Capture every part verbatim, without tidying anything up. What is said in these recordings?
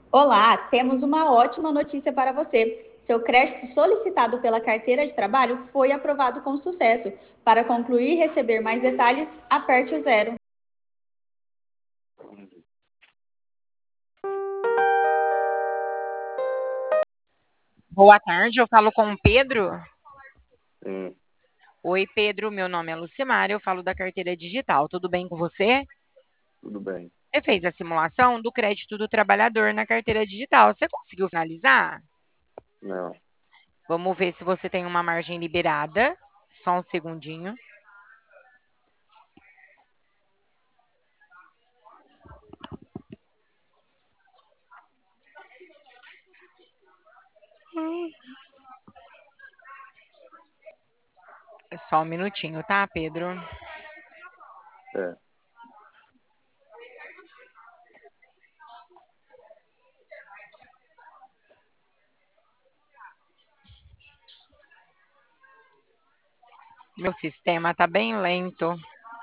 Olá, temos uma ótima notícia para você. Seu crédito solicitado pela carteira de trabalho foi aprovado com sucesso. Para concluir e receber mais detalhes, aperte o zero. Boa tarde, eu falo com o Pedro. Sim, Oi, Pedro, meu nome é Lucimar, eu falo da carteira digital. Tudo bem com você? tudo bem. Você fez a simulação do crédito do trabalhador na carteira digital. Você conseguiu finalizar? Não, Vamos ver se você tem uma margem liberada. Só um segundinho. É só um minutinho, tá, Pedro? é. Meu sistema tá bem lento.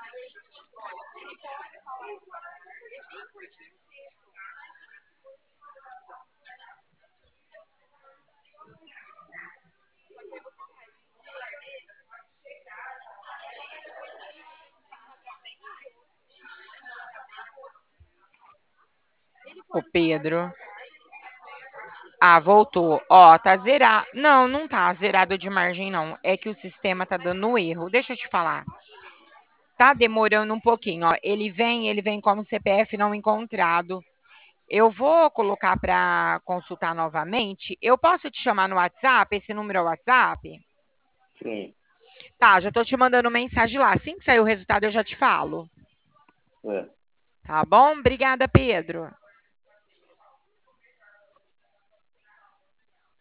Ô, Pedro. Ah, voltou. Ó, tá zerado. Não, não tá zerado de margem, não. É que o sistema tá dando erro. Deixa eu te falar. Tá demorando um pouquinho, ó. Ele vem, ele vem como C P F não encontrado. Eu vou colocar para consultar novamente. Eu posso te chamar no WhatsApp? Esse número é o WhatsApp? Sim, Tá, já tô te mandando mensagem lá. Assim que sair o resultado, eu já te falo. é. Tá bom? Obrigada, Pedro.